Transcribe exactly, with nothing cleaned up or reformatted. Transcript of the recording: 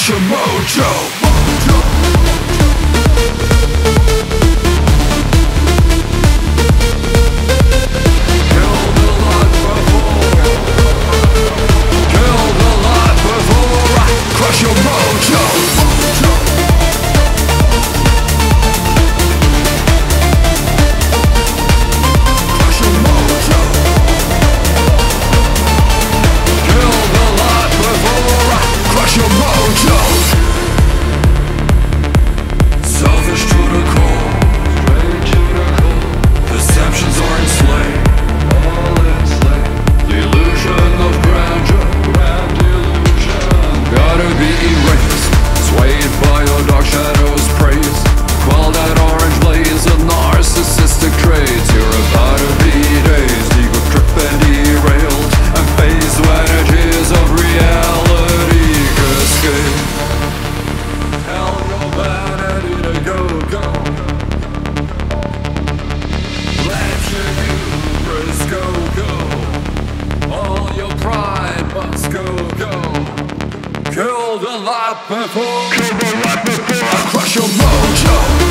crush your mojo, mojo. Crush your mojo, mojo. Crush your mojo. Kill the light before I crush your mojo. Selfish to the core, deceptions are enslaved, all enslaved. The illusion of grandeur, gotta be erased, swayed by your dark shadows' praise. Quell that orange blaze of narcissistic traits. You're about to be dazed, ego trip and derailed, and phased when edges of reality cascade. Tell your vanity to go, go. Let your hubris go, go. All your pride must go, go. Kill the light before, kill the light before I crush your mojo.